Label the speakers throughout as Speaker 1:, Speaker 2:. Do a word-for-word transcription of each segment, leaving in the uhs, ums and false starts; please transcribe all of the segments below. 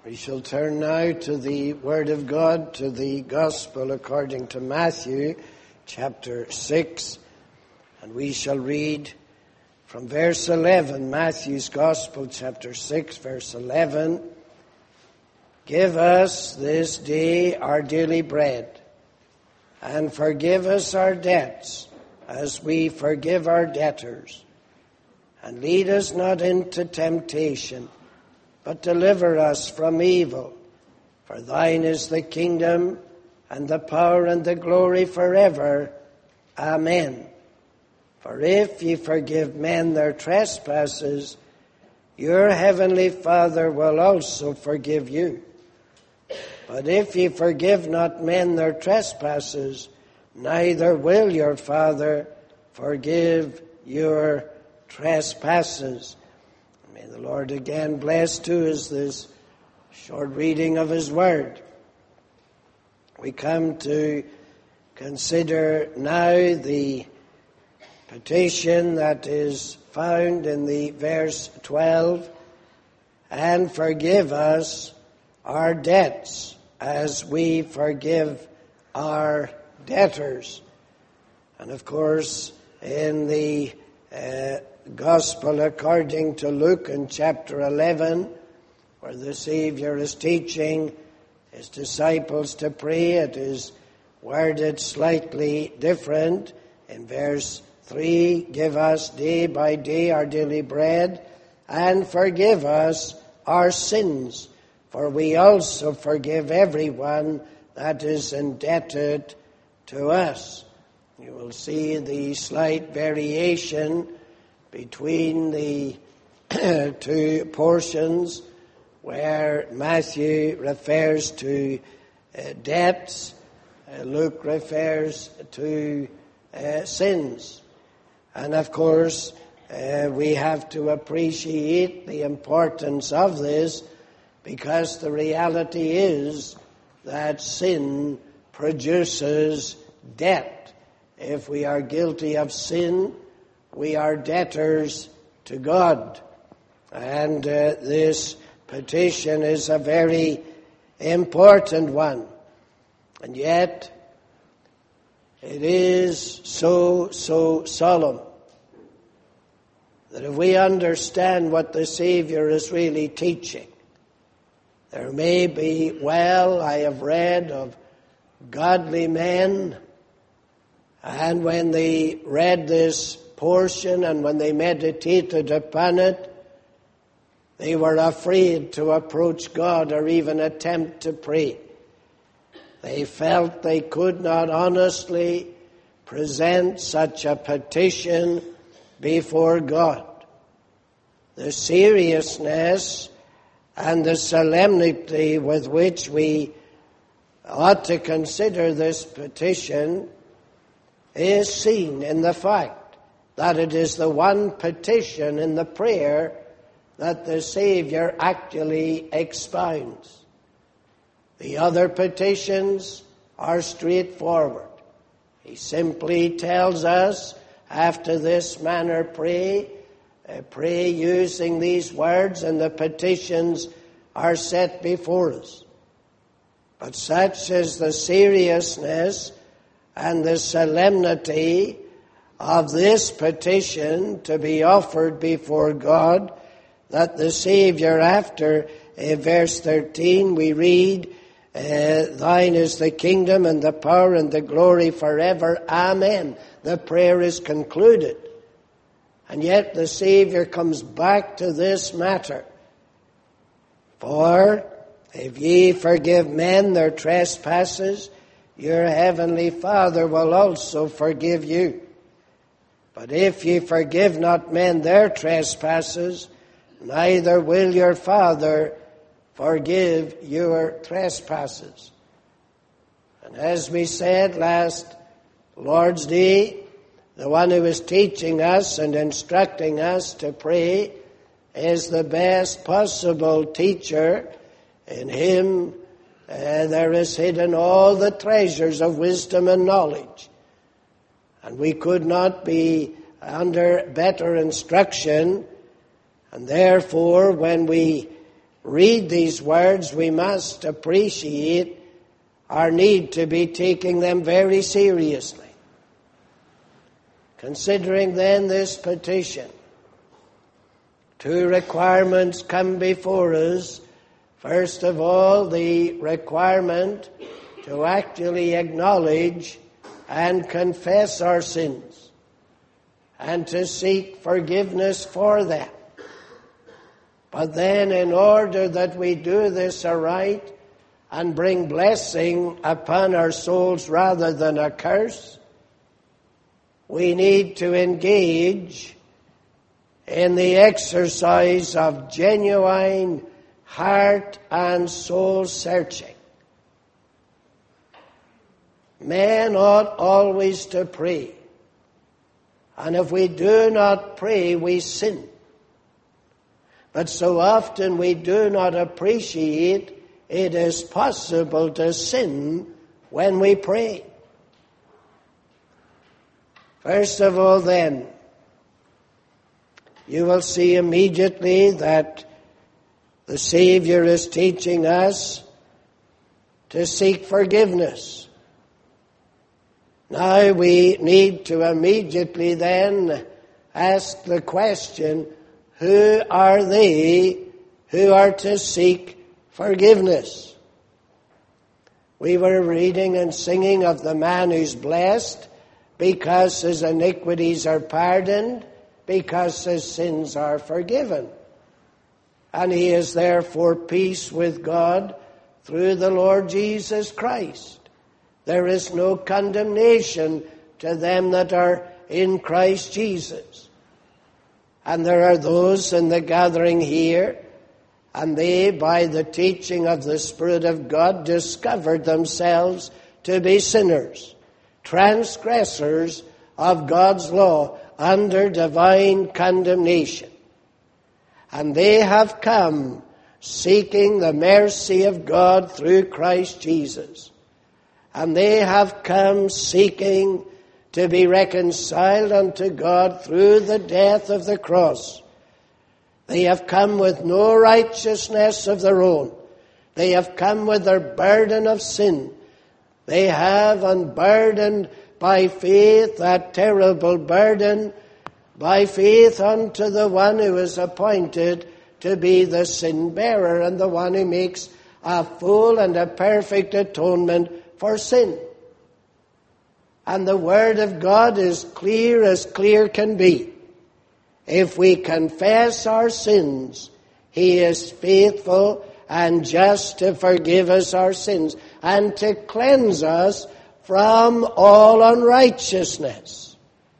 Speaker 1: We shall turn now to the Word of God, to the Gospel according to Matthew, chapter six, and we shall read from verse eleven, Matthew's Gospel, chapter six, verse eleven. Give us this day our daily bread, and forgive us our debts, as we forgive our debtors. And lead us not into temptation, but deliver us from evil. For thine is the kingdom, and the power, and the glory forever. Amen. For if ye forgive men their trespasses, your heavenly Father will also forgive you. But if ye forgive not men their trespasses, neither will your Father forgive your trespasses. May the Lord again bless to us this short reading of His Word. We come to consider now the petition that is found in the verse twelve, and forgive us our debts as we forgive our debtors. And of course, in the uh, Gospel according to Luke in chapter eleven, where the Savior is teaching His disciples to pray, it is worded slightly different. In verse three, give us day by day our daily bread, and forgive us our sins, for we also forgive everyone that is indebted to us. You will see the slight variation between the two portions, where Matthew refers to uh, debts, uh, Luke refers to uh, sins. And of course, uh, we have to appreciate the importance of this, because the reality is that sin produces debt. If we are guilty of sin, we are debtors to God. And uh, this petition is a very important one. And yet, it is so, so solemn that if we understand what the Savior is really teaching, there may be, well, I have read of godly men, and when they read this portion and when they meditated upon it, they were afraid to approach God or even attempt to pray. They felt they could not honestly present such a petition before God. The seriousness and the solemnity with which we ought to consider this petition is seen in the fact that it is the one petition in the prayer that the Savior actually expounds. The other petitions are straightforward. He simply tells us, after this manner pray, uh, pray using these words, and the petitions are set before us. But such is the seriousness and the solemnity of this petition to be offered before God, that the Savior, after uh, verse thirteen, we read, uh, thine is the kingdom and the power and the glory forever. Amen. The prayer is concluded. And yet the Savior comes back to this matter. For if ye forgive men their trespasses, your heavenly Father will also forgive you. But if ye forgive not men their trespasses, neither will your Father forgive your trespasses. And as we said last Lord's Day, the one who is teaching us and instructing us to pray is the best possible teacher. In him uh, there is hidden all the treasures of wisdom and knowledge. And we could not be under better instruction. And therefore, when we read these words, we must appreciate our need to be taking them very seriously. Considering then this petition, two requirements come before us. First of all, the requirement to actually acknowledge and confess our sins and to seek forgiveness for them. But then, in order that we do this aright and bring blessing upon our souls rather than a curse, we need to engage in the exercise of genuine heart and soul searching. Men ought always to pray, and if we do not pray, we sin. But so often we do not appreciate it is possible to sin when we pray. First of all, then, you will see immediately that the Savior is teaching us to seek forgiveness. Now we need to immediately then ask the question, who are they who are to seek forgiveness? We were reading and singing of the man who's blessed because his iniquities are pardoned, because his sins are forgiven. And he is therefore peace with God through the Lord Jesus Christ. There is no condemnation to them that are in Christ Jesus. And there are those in the gathering here, and they, by the teaching of the Spirit of God, discovered themselves to be sinners, transgressors of God's law under divine condemnation. And they have come seeking the mercy of God through Christ Jesus. And they have come seeking to be reconciled unto God through the death of the cross. They have come with no righteousness of their own. They have come with their burden of sin. They have unburdened by faith that terrible burden, by faith unto the one who is appointed to be the sin bearer and the one who makes a full and a perfect atonement for sin. And the Word of God is clear as clear can be. If we confess our sins, He is faithful and just to forgive us our sins and to cleanse us from all unrighteousness.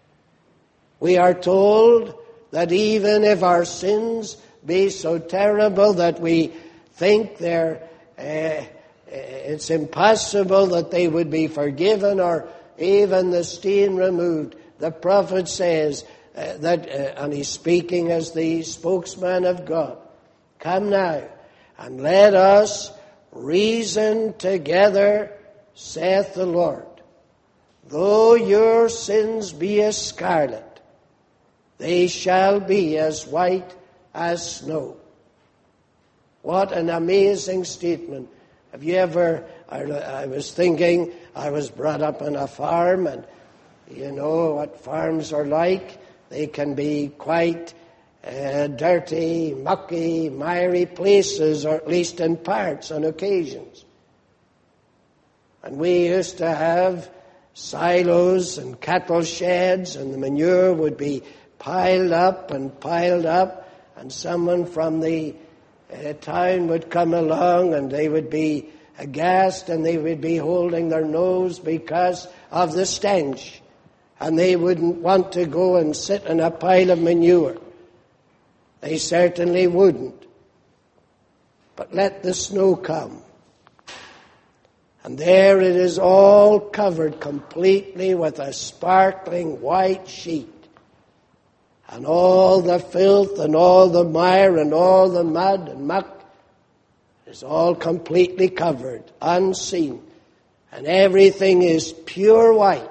Speaker 1: We are told that even if our sins be so terrible that we think they're, uh, it's impossible that they would be forgiven or even the stain removed, the prophet says uh, that, uh, and he's speaking as the spokesman of God, come now and let us reason together, saith the Lord. Though your sins be as scarlet, they shall be as white as snow. What an amazing statement. Have you ever, I, I was thinking, I was brought up on a farm, and you know what farms are like. They can be quite uh, dirty, mucky, miry places, or at least in parts on occasions. And we used to have silos and cattle sheds, and the manure would be piled up and piled up, and someone from the uh, town would come along and they would be aghast and they would be holding their nose because of the stench, and they wouldn't want to go and sit in a pile of manure. They certainly wouldn't. But let the snow come, and there it is all covered completely with a sparkling white sheet. And all the filth and all the mire and all the mud and muck is all completely covered, unseen. And everything is pure white.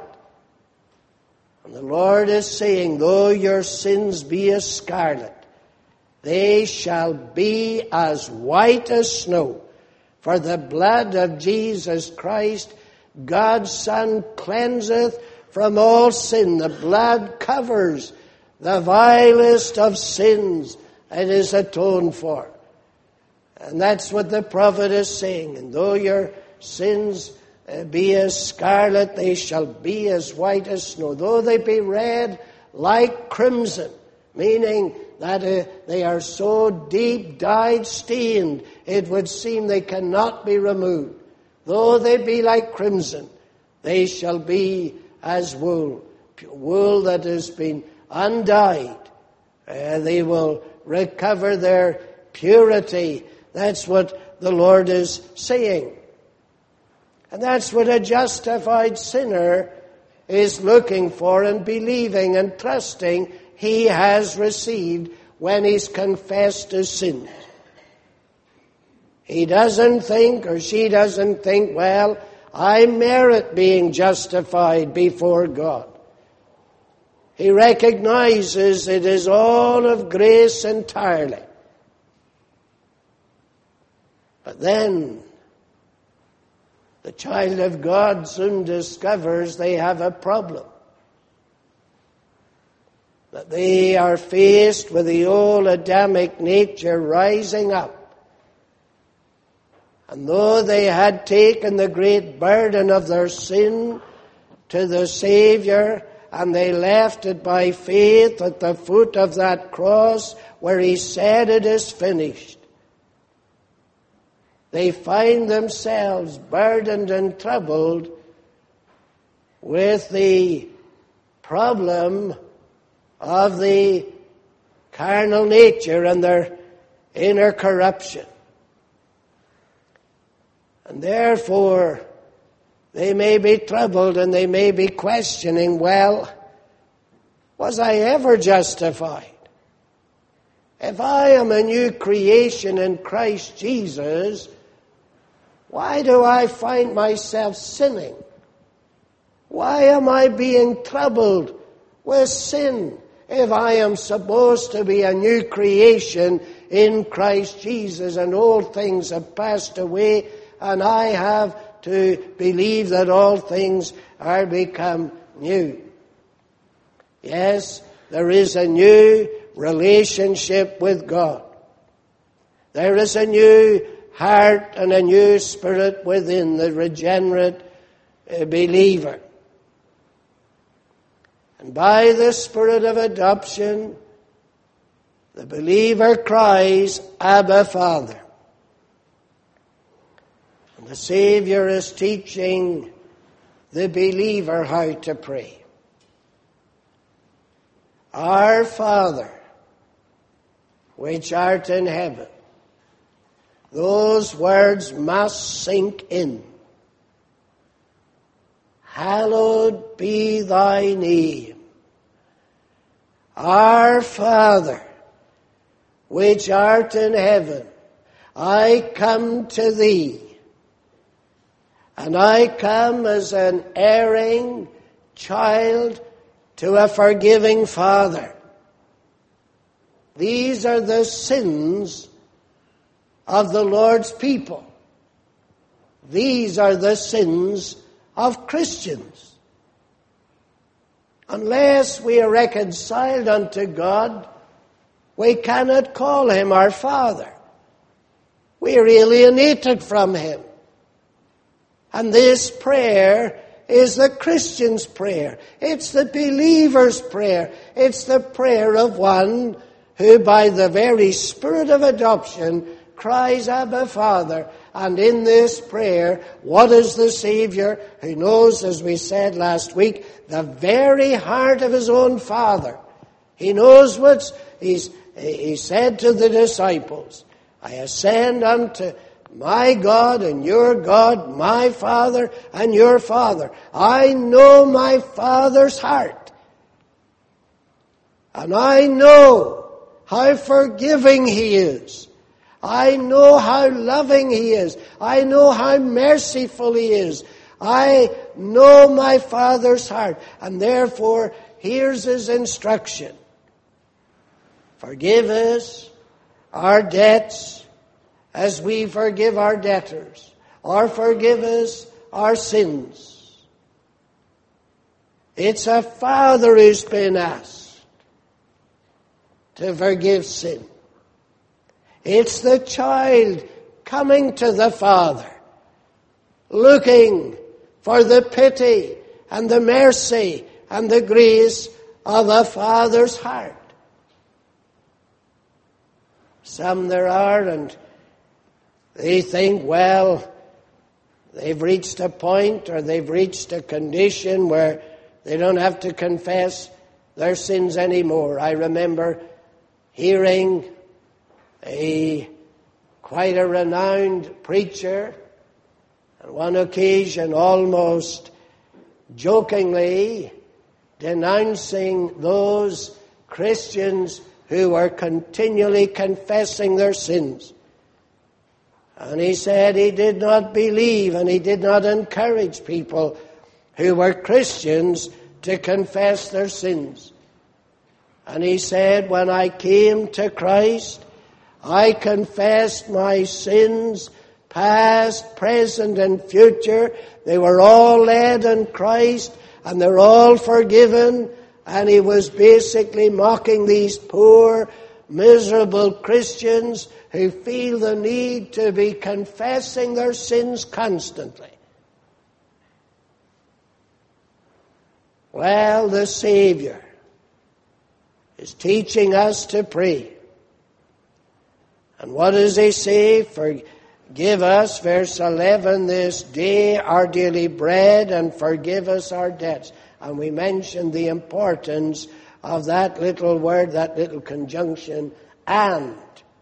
Speaker 1: And the Lord is saying, though your sins be as scarlet, they shall be as white as snow. For the blood of Jesus Christ, God's Son, cleanseth from all sin. The blood covers the vilest of sins. It is atoned for. And that's what the prophet is saying. And though your sins be as scarlet, they shall be as white as snow. Though they be red like crimson, meaning that uh, they are so deep dyed, stained, it would seem they cannot be removed. Though they be like crimson, they shall be as wool, wool that has been undyed. Uh, they will recover their purity. That's what the Lord is saying. And that's what a justified sinner is looking for and believing and trusting he has received when he's confessed his sins. He doesn't think, or she doesn't think, well, I merit being justified before God. He recognizes it is all of grace entirely. But then the child of God soon discovers they have a problem. That they are faced with the old Adamic nature rising up. And though they had taken the great burden of their sin to the Savior, and they left it by faith at the foot of that cross where he said it is finished, they find themselves burdened and troubled with the problem of the carnal nature and their inner corruption. And therefore, they may be troubled and they may be questioning, well, was I ever justified? If I am a new creation in Christ Jesus, why do I find myself sinning? Why am I being troubled with sin if I am supposed to be a new creation in Christ Jesus and old things have passed away and I have to believe that all things are become new? Yes, there is a new relationship with God. There is a new heart and a new spirit within the regenerate believer. And by the Spirit of adoption, the believer cries, Abba, Father. And the Savior is teaching the believer how to pray. Our Father, which art in heaven. Those words must sink in. Hallowed be thy name. Our Father, which art in heaven, I come to thee. And I come as an erring child to a forgiving Father. These are the sins of the Lord's people. These are the sins of Christians. Unless we are reconciled unto God, we cannot call him our Father. We are alienated from him. And this prayer is the Christian's prayer. It's the believer's prayer. It's the prayer of one who by the very Spirit of adoption cries, Abba, Father. And in this prayer, what is the Savior who knows, as we said last week, the very heart of his own Father? He knows what he's, he said to the disciples, I ascend unto my God and your God, my Father and your Father. I know my Father's heart. And I know how forgiving he is. I know how loving he is. I know how merciful he is. I know my Father's heart. And therefore, here's his instruction. Forgive us our debts as we forgive our debtors, or forgive us our sins. It's a father who's been asked to forgive sin. It's the child coming to the father, looking for the pity and the mercy and the grace of a father's heart. Some there are, and they think, well, they've reached a point or they've reached a condition where they don't have to confess their sins anymore. I remember hearing a quite a renowned preacher on one occasion almost jokingly denouncing those Christians who were continually confessing their sins. And he said he did not believe and he did not encourage people who were Christians to confess their sins. And he said, when I came to Christ, I confessed my sins, past, present, and future. They were all laid in Christ, and they're all forgiven. And he was basically mocking these poor, miserable Christians who feel the need to be confessing their sins constantly. Well, the Savior is teaching us to pray. And what does he say? Forgive us, verse eleven, this day our daily bread, and forgive us our debts. And we mentioned the importance of that little word, that little conjunction, and.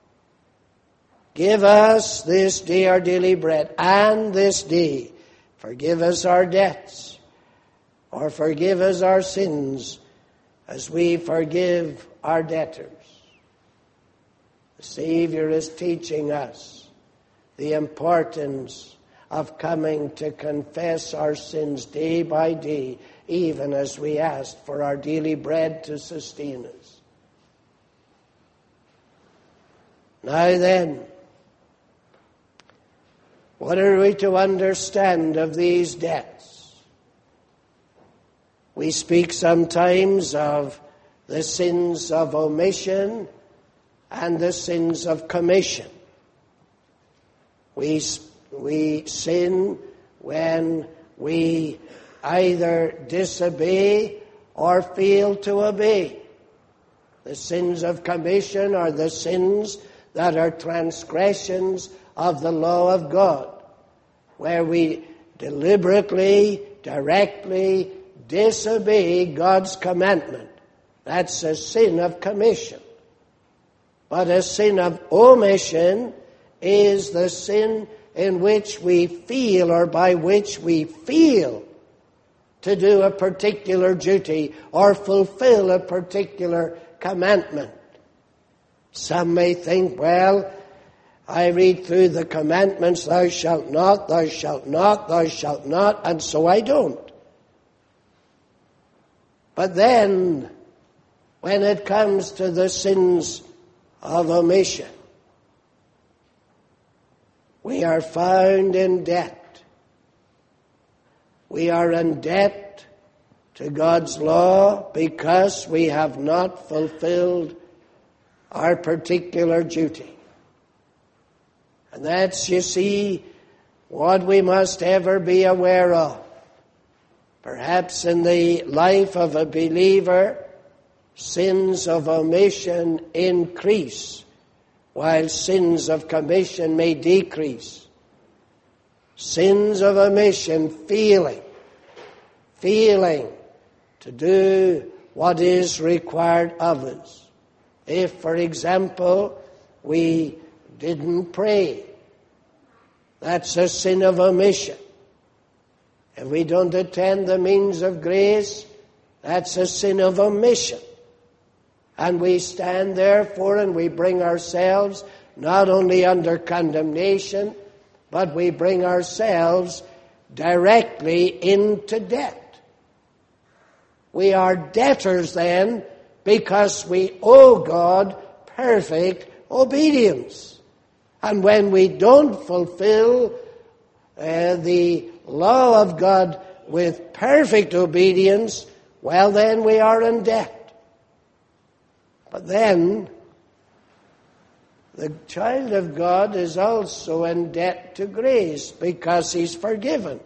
Speaker 1: Give us this day our daily bread, and this day forgive us our debts, or forgive us our sins, as we forgive our debtors. The Savior is teaching us the importance of coming to confess our sins day by day, even as we ask for our daily bread to sustain us. Now then, what are we to understand of these debts? We speak sometimes of the sins of omission and the sins of commission. We, we sin when we either disobey or fail to obey. The sins of commission are the sins that are transgressions of the law of God, where we deliberately, directly disobey God's commandment. That's a sin of commission. But a sin of omission is the sin in which we feel, or by which we feel to do a particular duty or fulfill a particular commandment. Some may think, well, I read through the commandments, thou shalt not, thou shalt not, thou shalt not, and so I don't. But then, when it comes to the sins of omission, we are found in debt. We are in debt to God's law because we have not fulfilled our particular duty. And that's, you see, what we must ever be aware of. Perhaps in the life of a believer, sins of omission increase, while sins of commission may decrease. Sins of omission, feeling, feeling to do what is required of us. If, for example, we didn't pray, that's a sin of omission. If we don't attend the means of grace, that's a sin of omission. And we stand therefore and we bring ourselves not only under condemnation, but we bring ourselves directly into debt. We are debtors then because we owe God perfect obedience. And when we don't fulfill uh, the law of God with perfect obedience, well, then we are in debt. But then, the child of God is also in debt to grace because he's forgiven.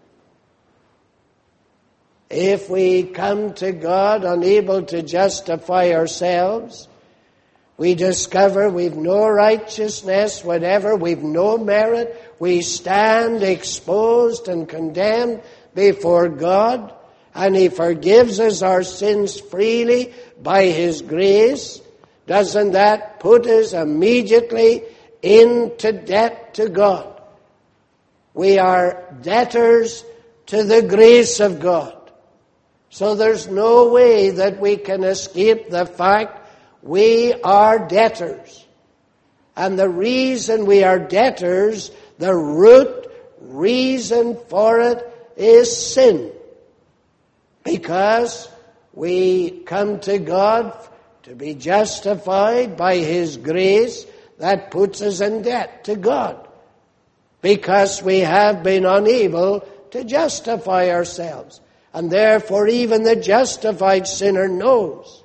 Speaker 1: If we come to God unable to justify ourselves, we discover we've no righteousness whatever, we've no merit, we stand exposed and condemned before God, and He forgives us our sins freely by His grace. Doesn't that put us immediately into debt to God? We are debtors to the grace of God. So there's no way that we can escape the fact we are debtors. And the reason we are debtors, the root reason for it is sin. Because we come to God to be justified by His grace, that puts us in debt to God. Because we have been unable to justify ourselves. And therefore even the justified sinner knows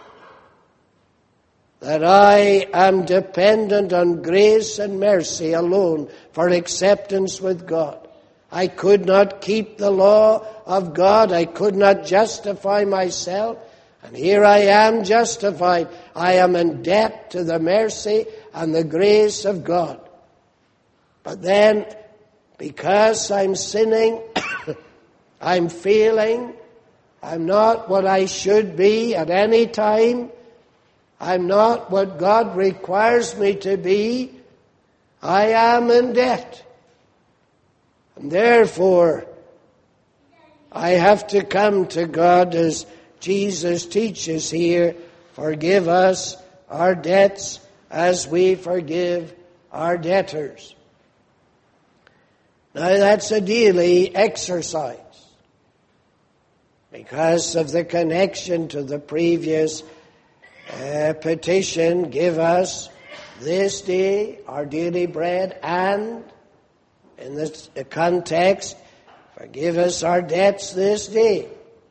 Speaker 1: that I am dependent on grace and mercy alone for acceptance with God. I could not keep the law of God. I could not justify myself. And here I am justified. I am in debt to the mercy and the grace of God. But then, because I'm sinning, I'm failing, I'm not what I should be at any time, I'm not what God requires me to be, I am in debt. And therefore, I have to come to God as Jesus teaches here, forgive us our debts as we forgive our debtors. Now that's a daily exercise because of the connection to the previous uh, petition, give us this day our daily bread, and in this context, forgive us our debts this day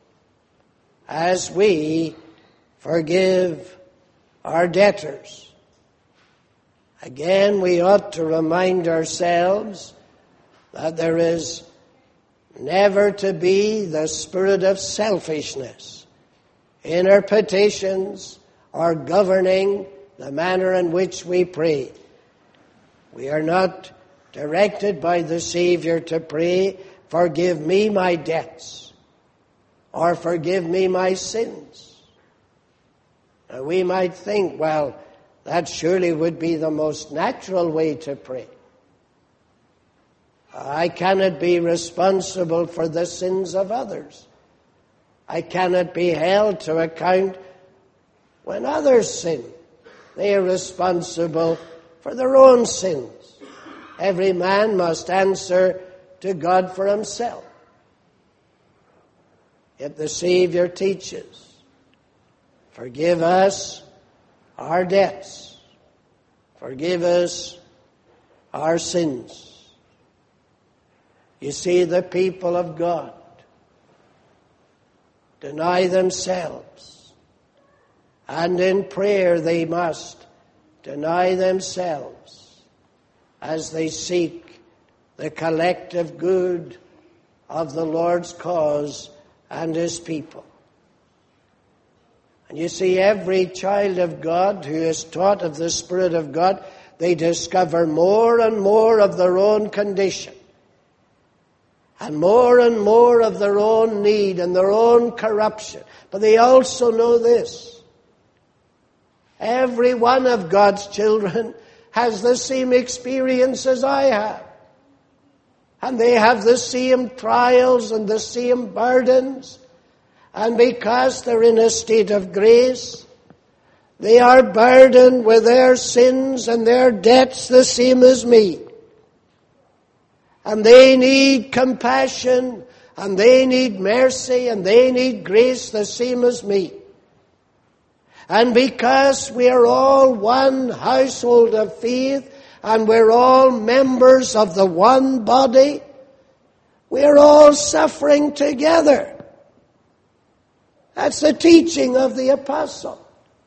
Speaker 1: as we forgive our debtors. Again, we ought to remind ourselves that there is never to be the spirit of selfishness in our petitions or governing the manner in which we pray. We are not directed by the Savior to pray, forgive me my debts, or forgive me my sins. Now we might think, well, that surely would be the most natural way to pray. I cannot be responsible for the sins of others. I cannot be held to account when others sin. They are responsible for their own sins. Every man must answer to God for himself. Yet the Savior teaches, forgive us our debts. Forgive us our sins. You see, the people of God deny themselves, and in prayer they must deny themselves as they seek the collective good of the Lord's cause and His people. And you see, every child of God who is taught of the Spirit of God, they discover more and more of their own condition, and more and more of their own need and their own corruption. But they also know this: every one of God's children has the same experience as I have. And they have the same trials and the same burdens. And because they're in a state of grace, they are burdened with their sins and their debts the same as me. And they need compassion, and they need mercy, and they need grace the same as me. And because we are all one household of faith, and we're all members of the one body, we're all suffering together. That's the teaching of the apostle.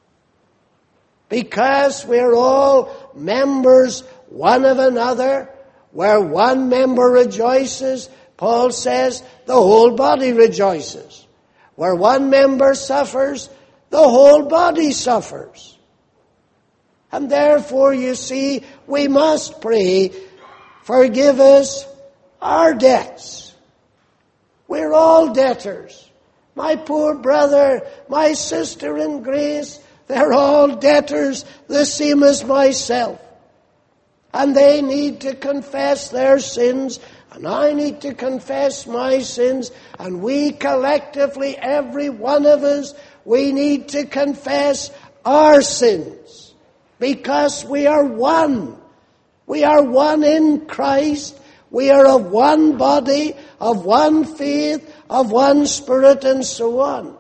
Speaker 1: Because we're all members one of another, where one member rejoices, Paul says, the whole body rejoices. Where one member suffers, the whole body suffers. And therefore, you see, we must pray, forgive us our debts. We're all debtors. My poor brother, my sister in grace, they're all debtors, the same as myself. And they need to confess their sins, and I need to confess my sins, and we collectively, every one of us, we need to confess our sins, because we are one. We are one in Christ. We are of one body, of one faith, of one Spirit, and so on.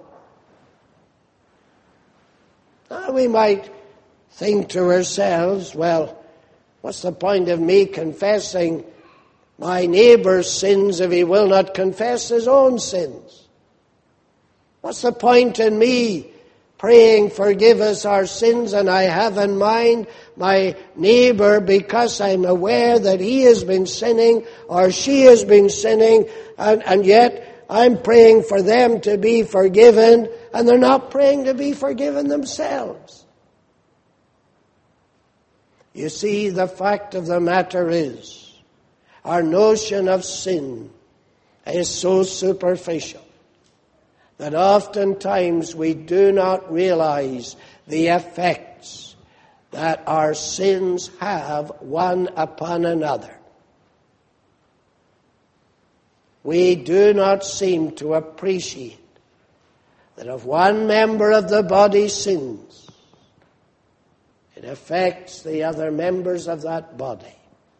Speaker 1: Now we might think to ourselves, well, what's the point of me confessing my neighbor's sins if he will not confess his own sins? What's the point in me praying, forgive us our sins, and I have in mind my neighbor because I'm aware that he has been sinning or she has been sinning, and, and yet I'm praying for them to be forgiven, and they're not praying to be forgiven themselves. You see, the fact of the matter is, our notion of sin is so superficial that oftentimes we do not realize the effects that our sins have one upon another. We do not seem to appreciate that if one member of the body sins, it affects the other members of that body.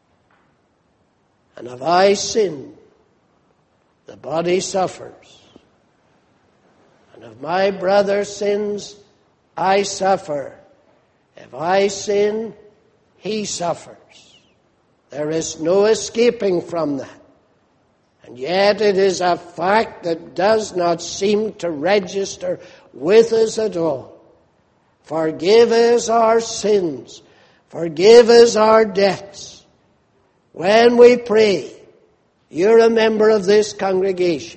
Speaker 1: And if I sin, the body suffers. And if my brother sins, I suffer. If I sin, he suffers. There is no escaping from that. And yet it is a fact that does not seem to register with us at all. Forgive us our sins. Forgive us our debts. When we pray, you're a member of this congregation.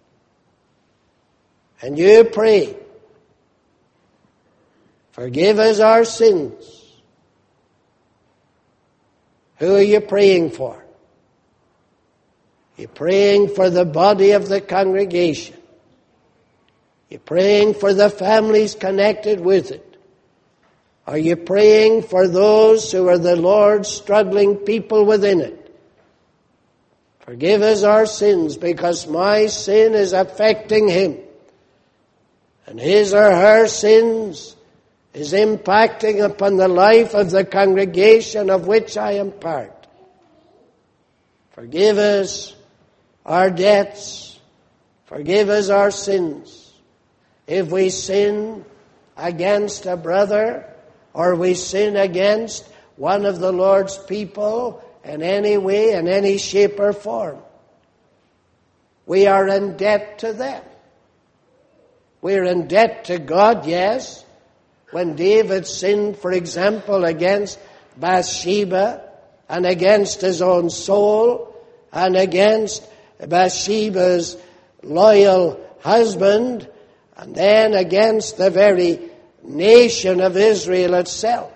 Speaker 1: And you pray, forgive us our sins. Who are you praying for? You're praying for the body of the congregation. You're praying for the families connected with it. Are you praying for those who are the Lord's struggling people within it? Forgive us our sins, because my sin is affecting him. And his or her sins is impacting upon the life of the congregation of which I am part. Forgive us our debts. Forgive us our sins. If we sin against a brother, or we sin against one of the Lord's people in any way, in any shape or form, we are in debt to them. We're in debt to God, yes. When David sinned, for example, against Bathsheba, and against his own soul, and against Bathsheba's loyal husband, and then against the very nation of Israel itself,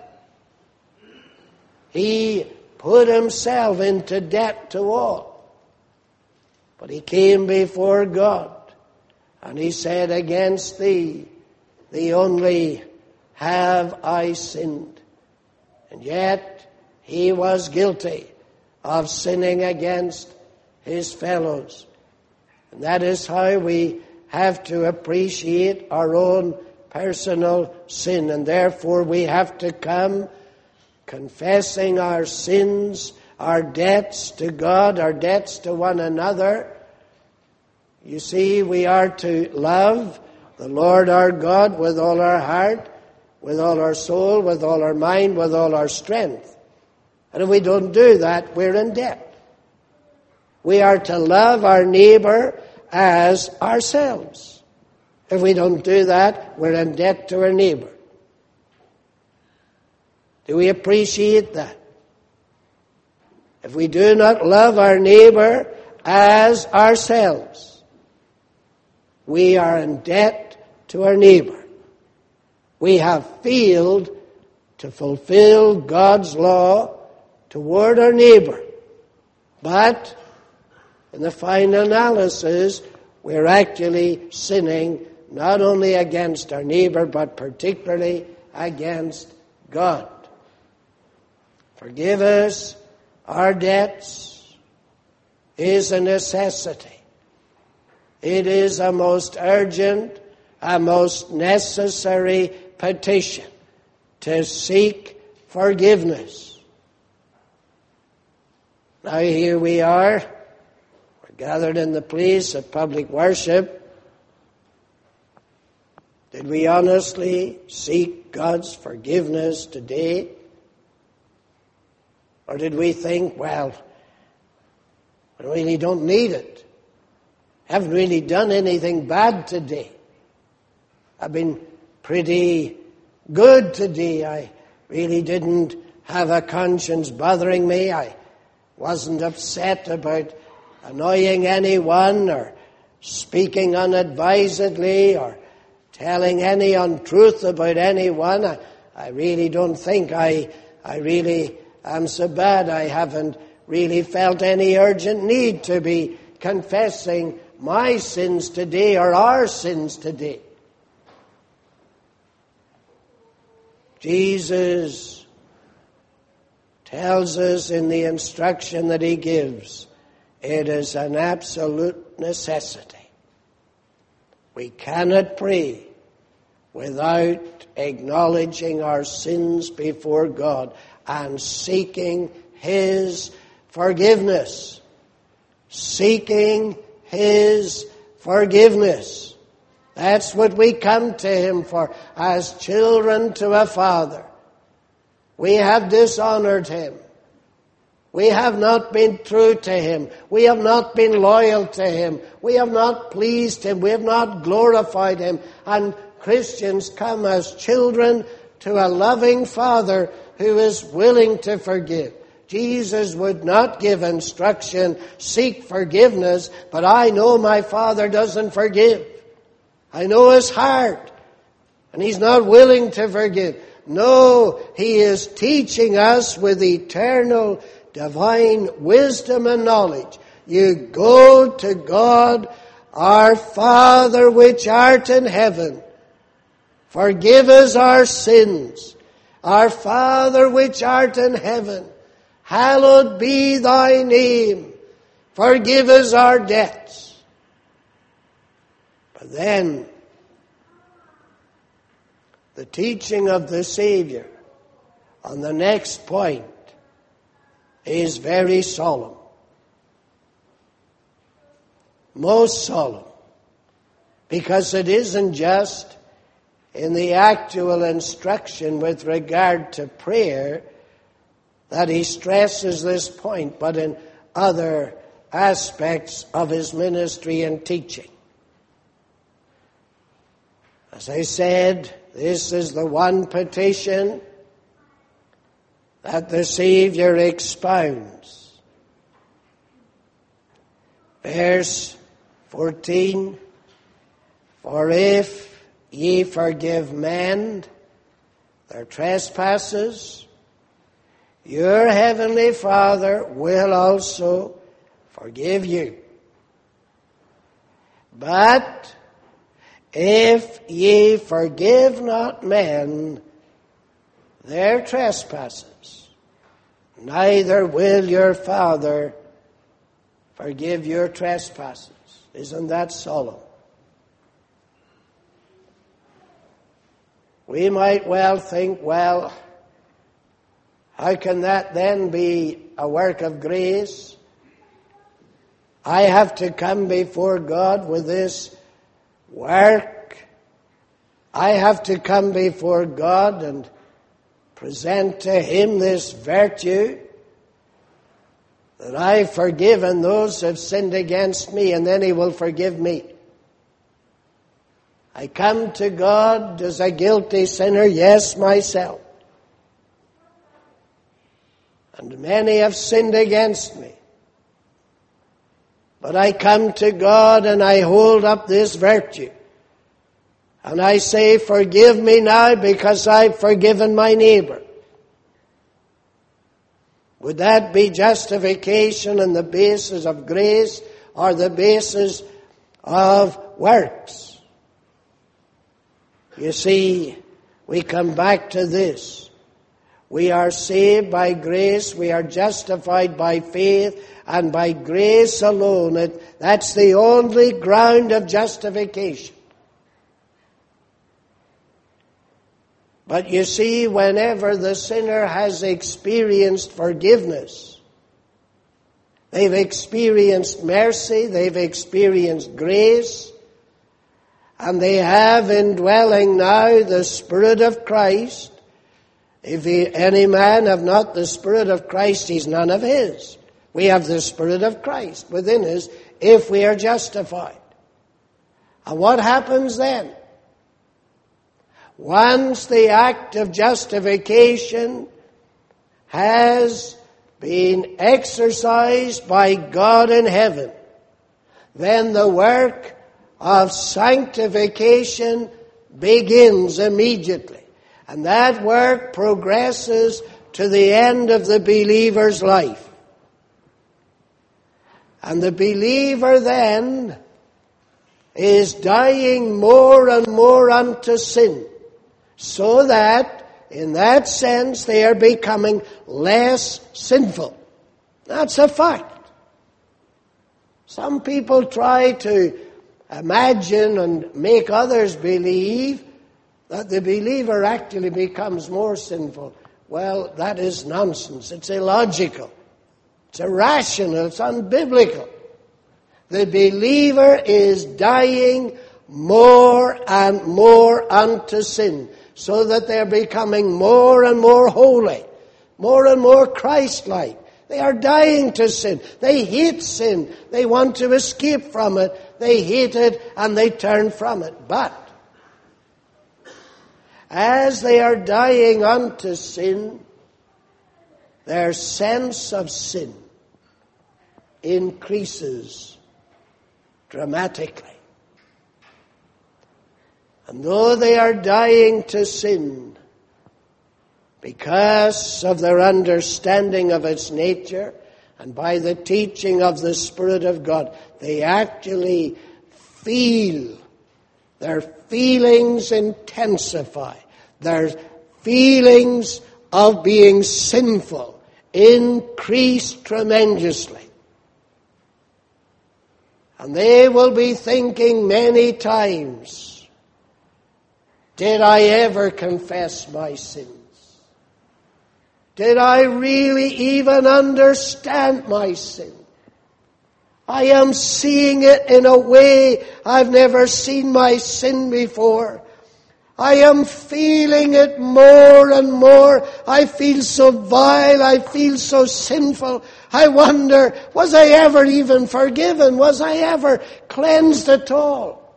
Speaker 1: he put himself into debt to all. But he came before God, and he said, against thee, thee only have I sinned. And yet he was guilty of sinning against his fellows. And that is how we have to appreciate our own personal sin. And therefore we have to come confessing our sins, our debts to God, our debts to one another. You see, we are to love the Lord our God with all our heart, with all our soul, with all our mind, with all our strength. And if we don't do that, we're in debt. We are to love our neighbor as ourselves. If we don't do that, we're in debt to our neighbor. Do we appreciate that? If we do not love our neighbor as ourselves, we are in debt to our neighbor. We have failed to fulfill God's law toward our neighbor. But in the final analysis, we're actually sinning not only against our neighbor, but particularly against God. Forgive us our debts is a necessity. It is a most urgent, a most necessary petition to seek forgiveness. Now here we are, we're gathered in the place of public worship. Did we honestly seek God's forgiveness today? Or did we think, well, we really don't need it. Haven't really done anything bad today. I've been pretty good today. I really didn't have a conscience bothering me. I wasn't upset about annoying anyone or speaking unadvisedly or telling any untruth about anyone. I, I really don't think I, I really am so bad. I haven't really felt any urgent need to be confessing my sins today or our sins today. Jesus tells us in the instruction that he gives, it is an absolute necessity. We cannot pray without acknowledging our sins before God and seeking his forgiveness. Seeking his forgiveness. That's what we come to him for as children to a father. We have dishonored him. We have not been true to him. We have not been loyal to him. We have not pleased him. We have not glorified him. And Christians come as children to a loving Father who is willing to forgive. Jesus would not give instruction, seek forgiveness, but I know my Father doesn't forgive. I know his heart, and he's not willing to forgive. No, he is teaching us with eternal divine wisdom and knowledge. You go to God, our Father which art in heaven. Forgive us our sins. Our Father which art in heaven. Hallowed be thy name. Forgive us our debts. But then, the teaching of the Savior on the next point is very solemn. Most solemn. Because it isn't just in the actual instruction with regard to prayer that he stresses this point, but in other aspects of his ministry and teaching. As I said, this is the one petition that the Savior expounds. Verse fourteen, for if ye forgive men their trespasses, your heavenly Father will also forgive you. But if ye forgive not men their trespasses, neither will your Father forgive your trespasses. Isn't that solemn? We might well think, well, how can that then be a work of grace? I have to come before God with this work I have to come before God and present to Him this virtue, that I've forgiven those who have sinned against me, and then He will forgive me. I come to God as a guilty sinner, yes, myself. And many have sinned against me. But I come to God and I hold up this virtue. And I say, forgive me now because I've forgiven my neighbor. Would that be justification on the basis of grace or the basis of works? You see, we come back to this. We are saved by grace, we are justified by faith, and by grace alone. It, that's the only ground of justification. But you see, whenever the sinner has experienced forgiveness, they've experienced mercy, they've experienced grace, and they have indwelling now the Spirit of Christ. If he, any man have not the Spirit of Christ, he's none of his. We have the Spirit of Christ within us if we are justified. And what happens then? Once the act of justification has been exercised by God in heaven, then the work of sanctification begins immediately. And that work progresses to the end of the believer's life. And the believer then is dying more and more unto sin, so that, in that sense, they are becoming less sinful. That's a fact. Some people try to imagine and make others believe that the believer actually becomes more sinful. Well, that is nonsense. It's illogical. It's irrational. It's unbiblical. The believer is dying more and more unto sin, so that they're becoming more and more holy, more and more Christ-like. They are dying to sin. They hate sin. They want to escape from it. They hate it and they turn from it. But as they are dying unto sin, their sense of sin increases dramatically. And though they are dying to sin because of their understanding of its nature and by the teaching of the Spirit of God, they actually feel, their feelings intensify. Their feelings of being sinful increase tremendously. And they will be thinking many times, did I ever confess my sins? Did I really even understand my sin? I am seeing it in a way I've never seen my sin before. I am feeling it more and more. I feel so vile. I feel so sinful. I wonder, was I ever even forgiven? Was I ever cleansed at all?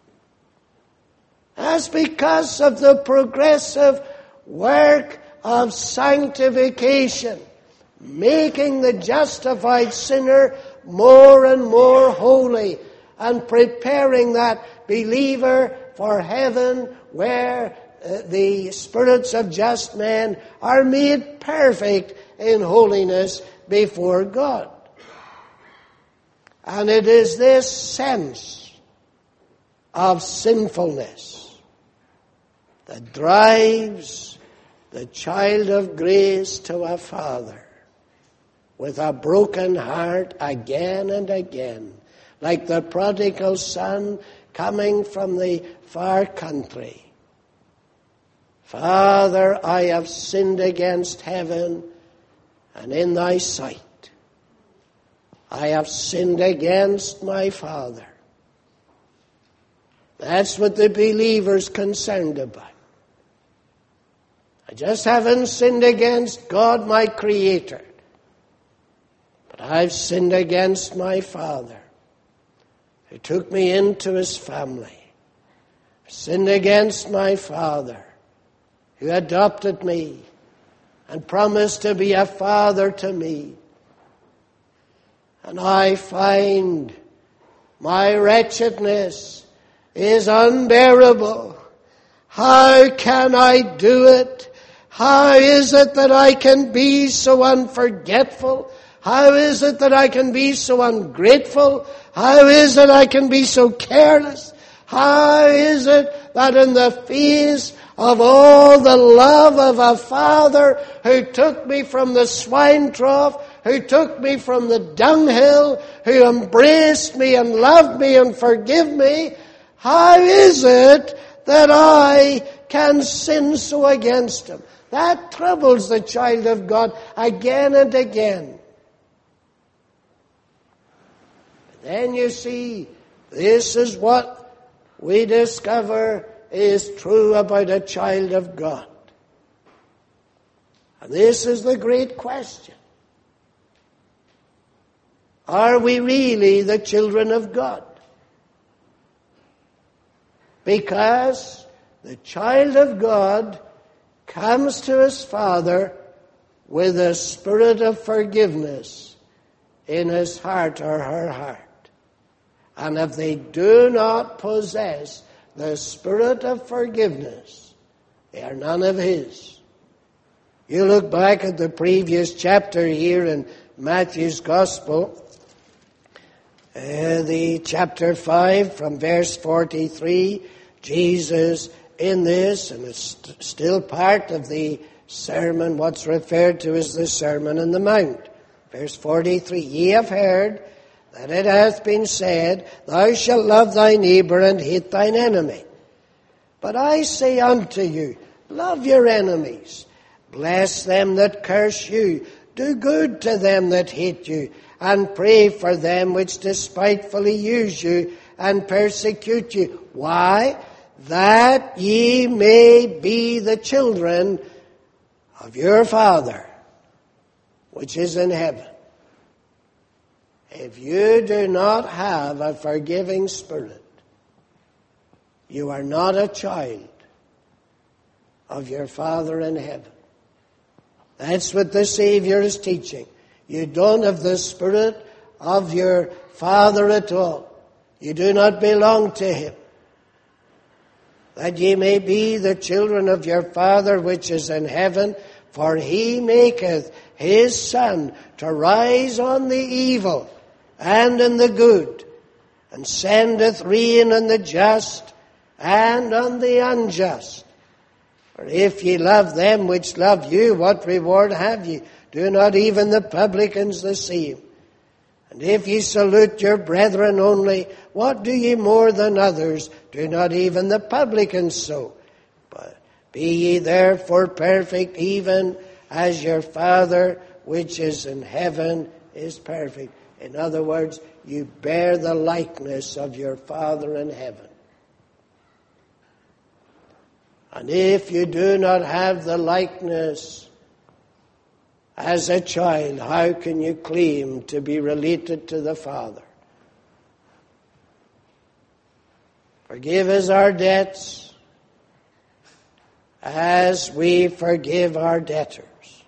Speaker 1: That's because of the progressive work of sanctification, making the justified sinner more and more holy and preparing that believer for heaven, where uh, the spirits of just men are made perfect in holiness before God. And it is this sense of sinfulness that drives the child of grace to a Father with a broken heart again and again, like the prodigal son coming from the far country. Father, I have sinned against heaven and in thy sight. I have sinned against my Father. That's what the believer's concerned about. I just haven't sinned against God, my Creator. But I've sinned against my Father, who took me into His family. I've sinned against my Father, who adopted me and promised to be a father to me. And I find my wretchedness is unbearable. How can I do it? How is it that I can be so unforgetful? How is it that I can be so ungrateful? How is it I can be so careless? How is it that in the face of all the love of a Father who took me from the swine trough, who took me from the dunghill, who embraced me and loved me and forgave me, how is it that I can sin so against Him? That troubles the child of God again and again. Then you see, this is what we discover is true about a child of God. And this is the great question. Are we really the children of God? Because the child of God comes to his Father with a spirit of forgiveness in his heart or her heart. And if they do not possess the spirit of forgiveness, they are none of His. You look back at the previous chapter here in Matthew's Gospel, uh, the chapter five from verse forty-three, Jesus in this, and it's st- still part of the sermon, what's referred to as the Sermon on the Mount. Verse forty-three, ye have heard that it hath been said, thou shalt love thy neighbor and hate thine enemy. But I say unto you, love your enemies, bless them that curse you, do good to them that hate you, and pray for them which despitefully use you and persecute you. Why? That ye may be the children of your Father, which is in heaven. If you do not have a forgiving spirit, you are not a child of your Father in heaven. That's what the Savior is teaching. You don't have the spirit of your Father at all. You do not belong to Him. That ye may be the children of your Father which is in heaven, for He maketh His sun to rise on the evil and in the good, and sendeth rain on the just and on the unjust. For if ye love them which love you, what reward have ye? Do not even the publicans the same? And if ye salute your brethren only, what do ye more than others? Do not even the publicans so? But be ye therefore perfect, even as your Father which is in heaven is perfect. In other words, you bear the likeness of your Father in heaven. And if you do not have the likeness as a child, how can you claim to be related to the Father? Forgive us our debts as we forgive our debtors.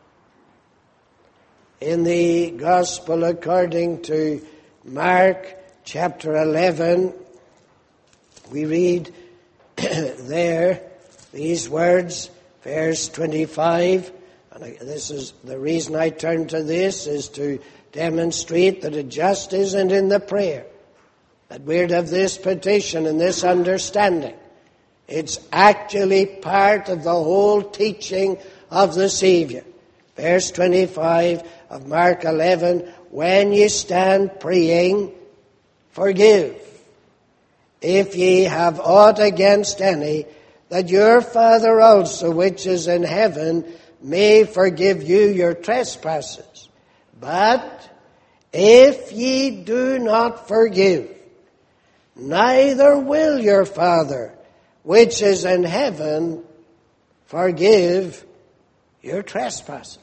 Speaker 1: In the Gospel according to Mark chapter eleven, we read there these words, verse twenty-five. And this is the reason I turn to this, is to demonstrate that it just isn't in the prayer that we're to have this petition and this understanding. It's actually part of the whole teaching of the Savior. Verse twenty-five of Mark eleven, when ye stand praying, forgive, if ye have aught against any, that your Father also which is in heaven may forgive you your trespasses. But if ye do not forgive, neither will your Father which is in heaven forgive your trespasses.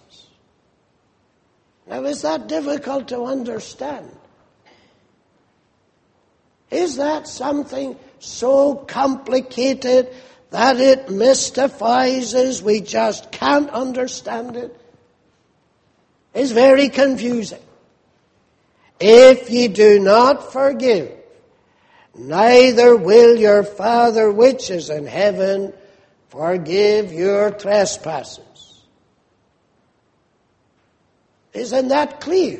Speaker 1: Now, is that difficult to understand? Is that something so complicated that it mystifies us? We just can't understand it? It's very confusing. If ye do not forgive, neither will your Father which is in heaven forgive your trespasses. Isn't that clear?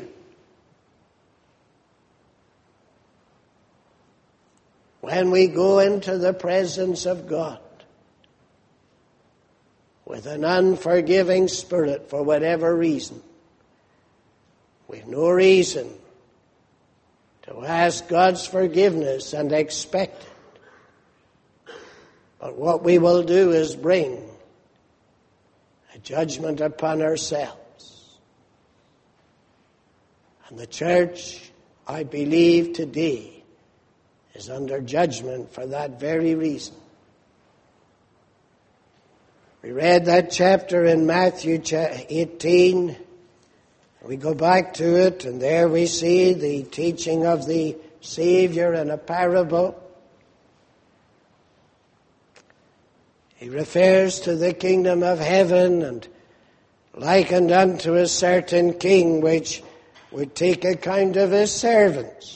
Speaker 1: When we go into the presence of God with an unforgiving spirit for whatever reason, we've no reason to ask God's forgiveness and expect it. But what we will do is bring a judgment upon ourselves. And the church, I believe today, is under judgment for that very reason. We read that chapter in Matthew eighteen. We go back to it, and there we see the teaching of the Savior in a parable. He refers to the kingdom of heaven and likened unto a certain king which would take account of his servants.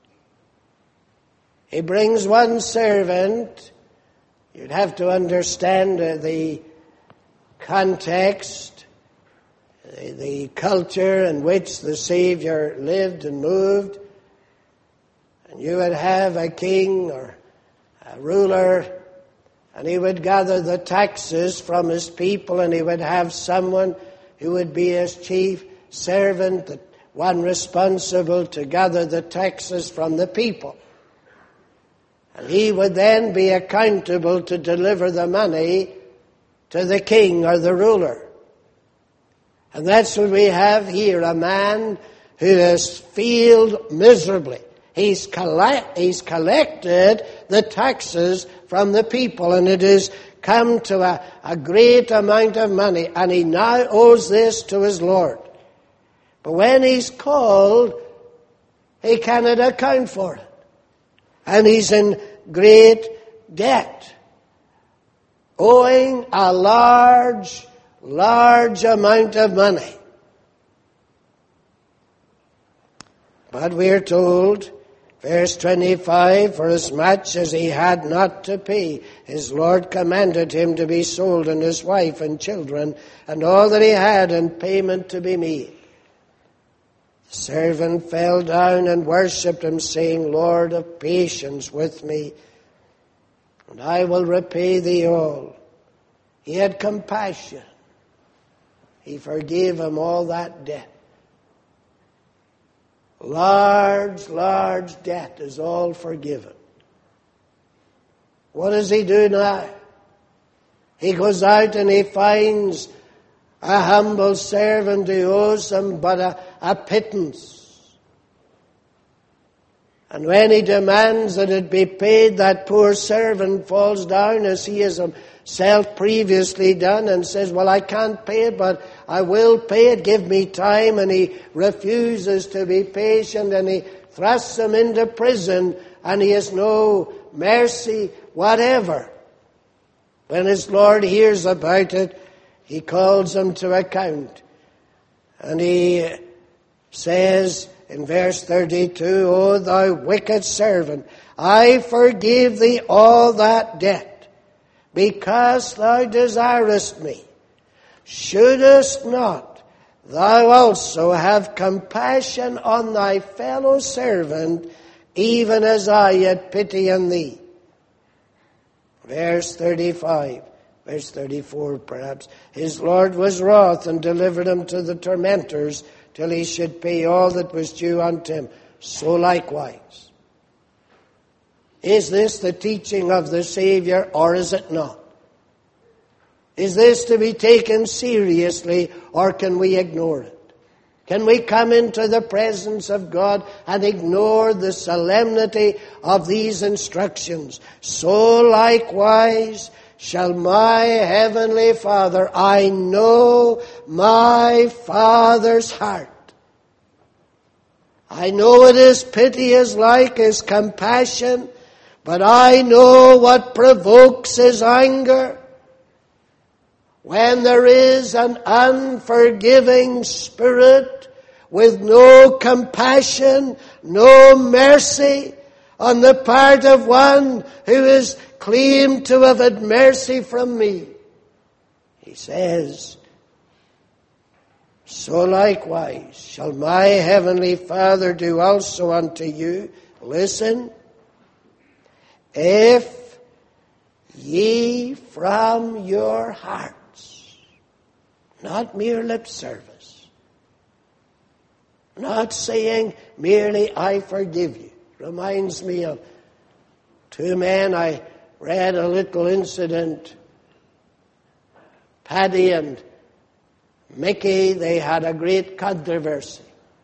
Speaker 1: He brings one servant. You'd have to understand uh, the context, the, the culture in which the Savior lived and moved. And you would have a king or a ruler, and he would gather the taxes from his people, and he would have someone who would be his chief servant, the one responsible to gather the taxes from the people. And he would then be accountable to deliver the money to the king or the ruler. And that's what we have here, a man who has failed miserably. He's, collect, he's collected the taxes from the people, and it has come to a, a great amount of money, and he now owes this to his Lord. But when he's called, he cannot account for it. And he's in great debt, owing a large, large amount of money. But we're told, verse twenty-five, for as much as he had not to pay, his Lord commanded him to be sold, and his wife and children, and all that he had, and payment to be made. The servant fell down and worshipped him, saying, Lord, have patience with me, and I will repay thee all. He had compassion. He forgave him all that debt. Large, large debt is all forgiven. What does he do now? He goes out and he finds a humble servant who owes him but a, a pittance. And when he demands that it be paid, that poor servant falls down as he has himself previously done and says, well, I can't pay it, but I will pay it, give me time. And he refuses to be patient, and he thrusts him into prison, and he has no mercy whatever. When his Lord hears about it, he calls him to account. And he says in verse thirty-two, O thou wicked servant, I forgive thee all that debt, because thou desirest me. Shouldest not thou also have compassion on thy fellow servant, even as I had pity on thee? Verse thirty-five. Verse thirty-four, perhaps. His Lord was wroth and delivered him to the tormentors till he should pay all that was due unto him. So likewise. Is this the teaching of the Savior, or is it not? Is this to be taken seriously, or can we ignore it? Can we come into the presence of God and ignore the solemnity of these instructions? So likewise shall my heavenly Father. I know my Father's heart. I know what His pity is like, His compassion, but I know what provokes His anger. When there is an unforgiving spirit with no compassion, no mercy on the part of one who is claimed to have had mercy from me. He says, so likewise shall my heavenly Father do also unto you. Listen, if ye from your hearts, not mere lip service, not saying merely I forgive you. Reminds me of two men. I read a little incident. Paddy and Mickey, they had a great controversy.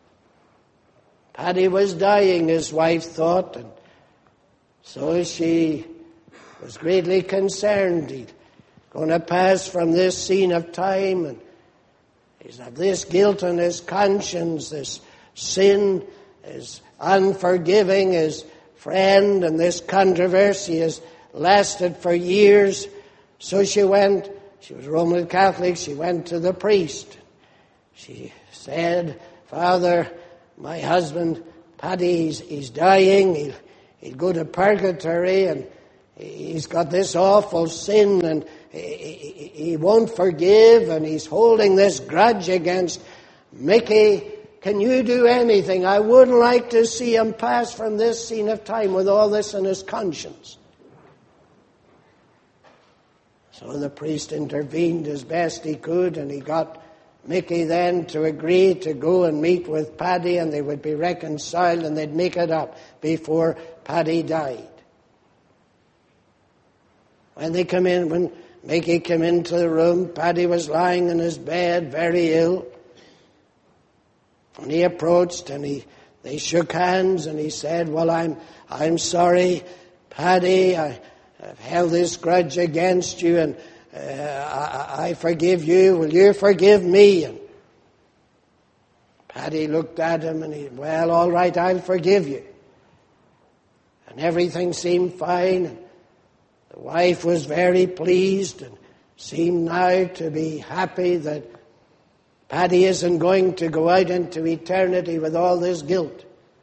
Speaker 1: Paddy was dying, his wife thought, and so she was greatly concerned. He's going to pass from this scene of time, and he's had this guilt on his conscience, this sin is unforgiving, his friend, and this controversy has lasted for years. So she went, she was Roman Catholic, she went to the priest. She said, Father, my husband, Paddy, he's, he's dying, he'll, he'll go to purgatory, and he's got this awful sin, and he, he won't forgive, and he's holding this grudge against Mickey. Can you do anything? I wouldn't like to see him pass from this scene of time with all this in his conscience. So the priest intervened as best he could, and he got Mickey then to agree to go and meet with Paddy, and they would be reconciled, and they'd make it up before Paddy died. When they come in, when Mickey came into the room, Paddy was lying in his bed, very ill. And he approached, and he they shook hands, and he said, well, I'm I'm sorry, Paddy, I, I've held this grudge against you, and uh, I, I forgive you. Will you forgive me? And Paddy looked at him, and he, well, all right, I'll forgive you. And everything seemed fine. And the wife was very pleased, and seemed now to be happy that Paddy isn't going to go out into eternity with all this guilt.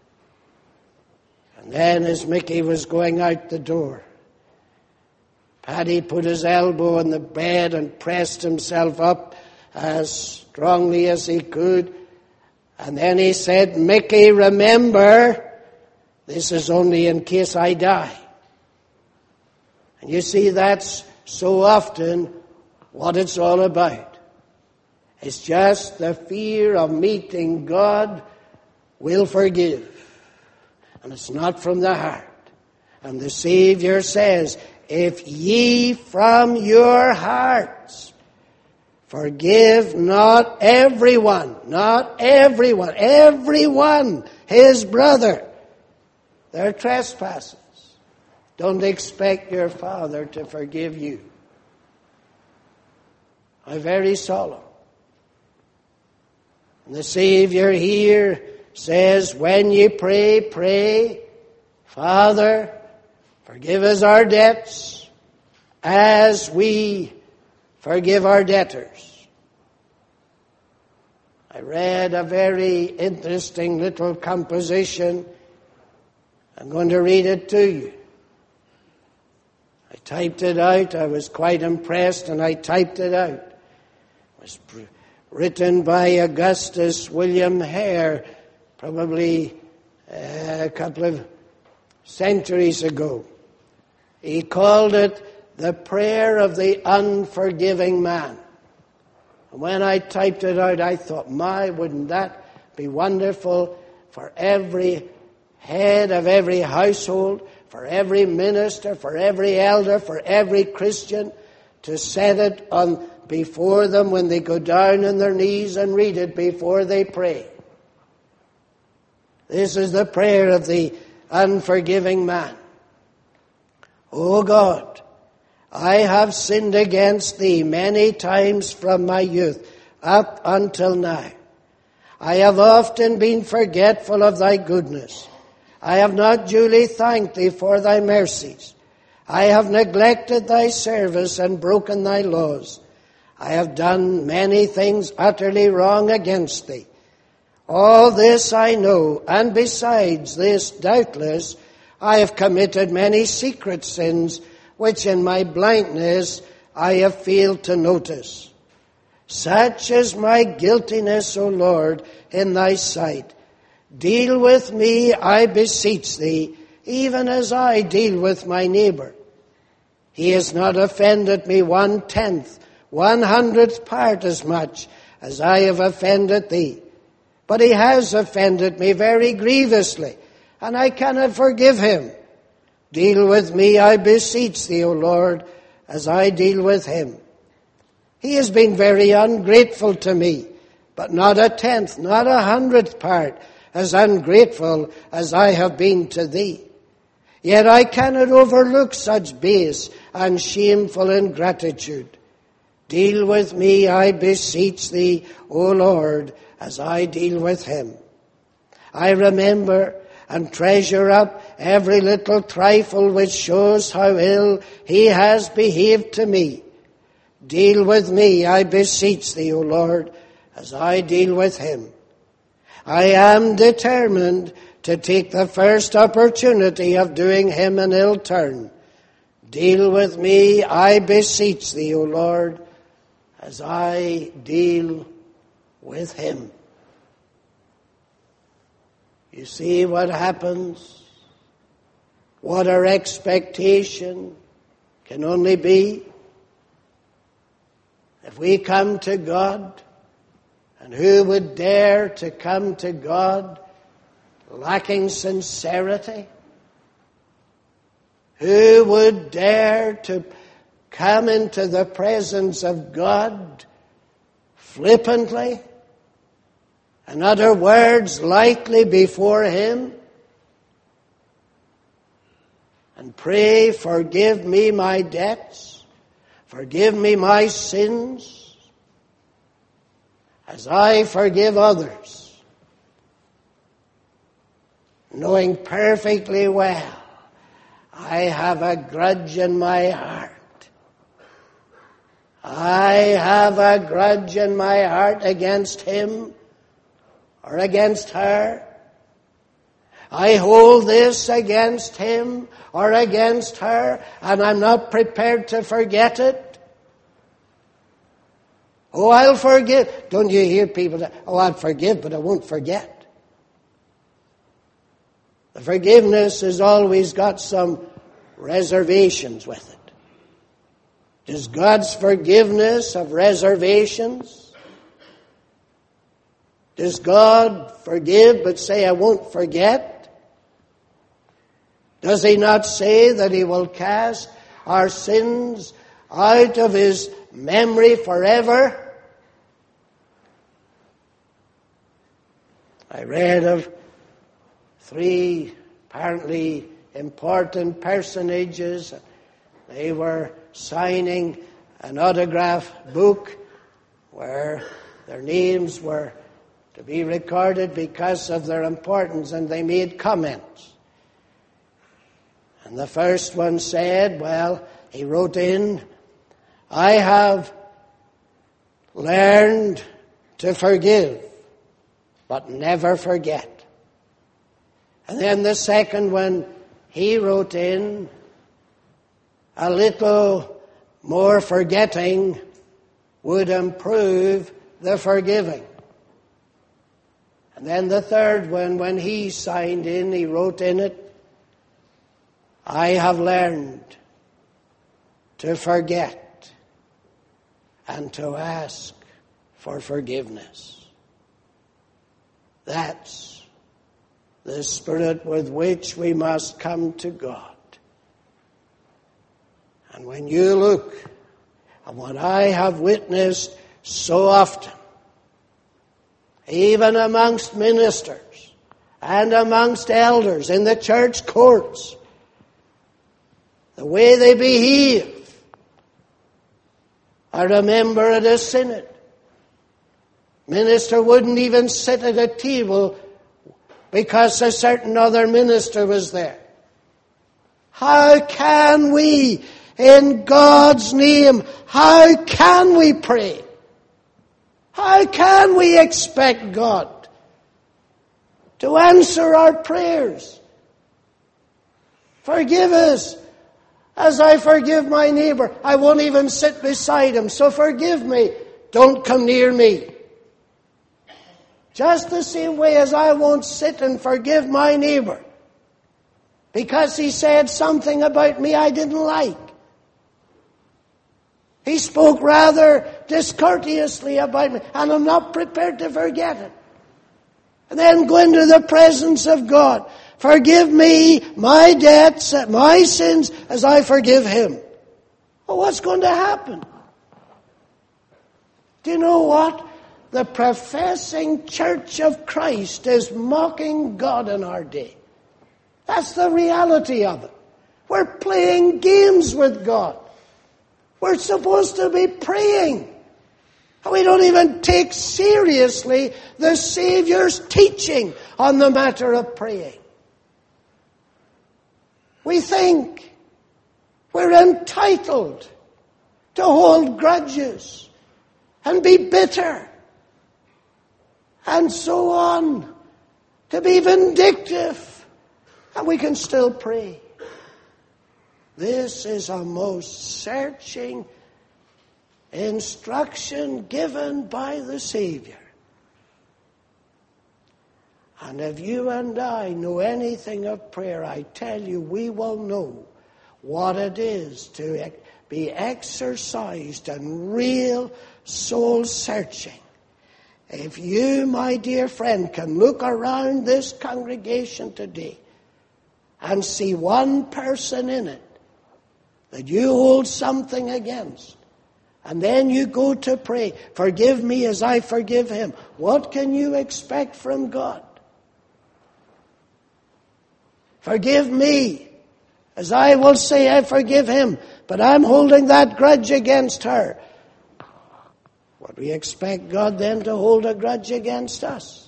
Speaker 1: And then as Mickey was going out the door, Paddy put his elbow on the bed and pressed himself up as strongly as he could. And then he said, Mickey, remember, this is only in case I die. And you see, that's so often what it's all about. It's just the fear of meeting God will forgive. And it's not from the heart. And the Savior says, if ye from your hearts forgive not everyone, not everyone, everyone, his brother, their trespasses, don't expect your Father to forgive you. I'm very solemn. And the Savior here says, when ye pray, pray, Father, forgive us our debts as we forgive our debtors. I read a very interesting little composition. I'm going to read it to you. I typed it out. I was quite impressed, and I typed it out. It was written by Augustus William Hare, probably a couple of centuries ago. He called it the prayer of the unforgiving man. And when I typed it out, I thought, my, wouldn't that be wonderful for every head of every household, for every minister, for every elder, for every Christian, to set it on before them when they go down on their knees and read it before they pray. This is the prayer of the unforgiving man. O God, I have sinned against thee many times from my youth up until now. I have often been forgetful of thy goodness. I have not duly thanked thee for thy mercies. I have neglected thy service and broken thy laws. I have done many things utterly wrong against thee. All this I know, and besides this, doubtless, I have committed many secret sins, which in my blindness I have failed to notice. Such is my guiltiness, O Lord, in thy sight. Deal with me, I beseech thee, even as I deal with my neighbor. He has not offended me one-tenth, one-hundredth part as much as I have offended thee. But he has offended me very grievously, and I cannot forgive him. Deal with me, I beseech thee, O Lord, as I deal with him. He has been very ungrateful to me, but not a tenth, not a hundredth part as ungrateful as I have been to thee. Yet I cannot overlook such base and shameful ingratitude. Deal with me, I beseech thee, O Lord, as I deal with him. I remember and treasure up every little trifle which shows how ill he has behaved to me. Deal with me, I beseech thee, O Lord, as I deal with him. I am determined to take the first opportunity of doing him an ill turn. Deal with me, I beseech thee, O Lord, as I deal with him. You see what happens? What our expectation can only be. If we come to God, and who would dare to come to God lacking sincerity? Who would dare to come into the presence of God flippantly and utter words lightly before him and pray, forgive me my debts, forgive me my sins, as I forgive others, knowing perfectly well I have a grudge in my heart. I have a grudge in my heart against him or against her. I hold this against him or against her, and I'm not prepared to forget it. Oh, I'll forgive. Don't you hear people say, oh, I'll forgive, but I won't forget. The forgiveness has always got some reservations with it. Does God's forgiveness have reservations? Does God forgive but say, I won't forget? Does he not say that he will cast our sins out of his memory forever? I read of three apparently important personages. They were signing an autograph book where their names were to be recorded because of their importance, and they made comments. And the first one said, well, he wrote in, I have learned to forgive, but never forget. And then the second one, he wrote in, a little more forgetting would improve the forgiving. And then the third one, when he signed in, he wrote in it, I have learned to forget and to ask for forgiveness. That's the spirit with which we must come to God. And when you look at what I have witnessed so often, even amongst ministers and amongst elders in the church courts, the way they behave. I remember at a synod, minister wouldn't even sit at a table because a certain other minister was there. How can we, in God's name, how can we pray? How can we expect God to answer our prayers? Forgive us as I forgive my neighbor. I won't even sit beside him, so forgive me. Don't come near me. Just the same way as I won't sit and forgive my neighbor because he said something about me I didn't like. He spoke rather discourteously about me, and I'm not prepared to forget it. And then go into the presence of God. Forgive me my debts, my sins, as I forgive him. Well, what's going to happen? Do you know what? The professing Church of Christ is mocking God in our day. That's the reality of it. We're playing games with God. We're supposed to be praying. And we don't even take seriously the Savior's teaching on the matter of praying. We think we're entitled to hold grudges and be bitter and so on, to be vindictive, and we can still pray. This is a most searching instruction given by the Savior. And if you and I know anything of prayer, I tell you, we will know what it is to be exercised in real soul searching. If you, my dear friend, can look around this congregation today and see one person in it that you hold something against, and then you go to pray, forgive me as I forgive him, what can you expect from God? Forgive me as I will say I forgive him, but I'm holding that grudge against her. What we expect God then to hold a grudge against us?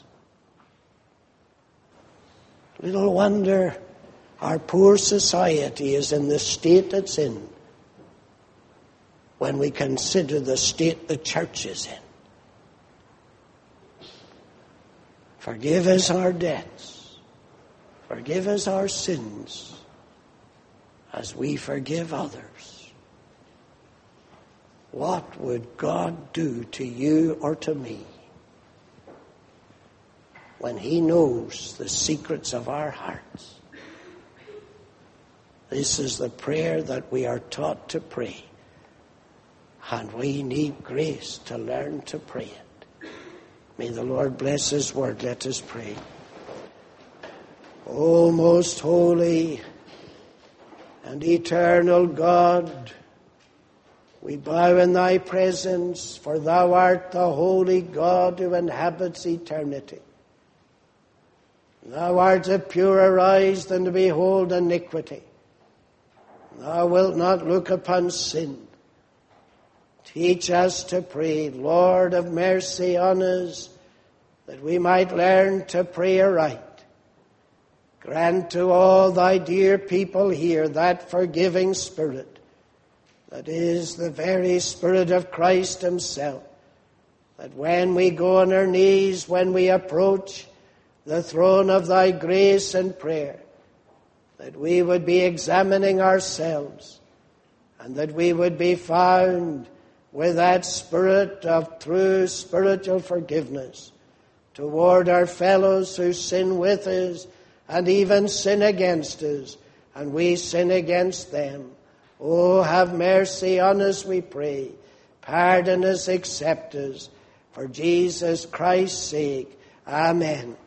Speaker 1: Little wonder our poor society is in the state it's in when we consider the state the church is in. Forgive us our debts. Forgive us our sins as we forgive others. What would God do to you or to me when he knows the secrets of our hearts? This is the prayer that we are taught to pray. And we need grace to learn to pray it. May the Lord bless his word. Let us pray. O most holy and eternal God, we bow in thy presence, for thou art the holy God who inhabits eternity. Thou art the purer eyes than to behold iniquity. Thou wilt not look upon sin. Teach us to pray. Lord, have mercy on us, that we might learn to pray aright. Grant to all thy dear people here that forgiving spirit, that is the very Spirit of Christ himself, that when we go on our knees, when we approach the throne of thy grace and prayer, that we would be examining ourselves, and that we would be found with that spirit of true spiritual forgiveness toward our fellows who sin with us and even sin against us, and we sin against them. Oh, have mercy on us, we pray. Pardon us, accept us. For Jesus Christ's sake. Amen.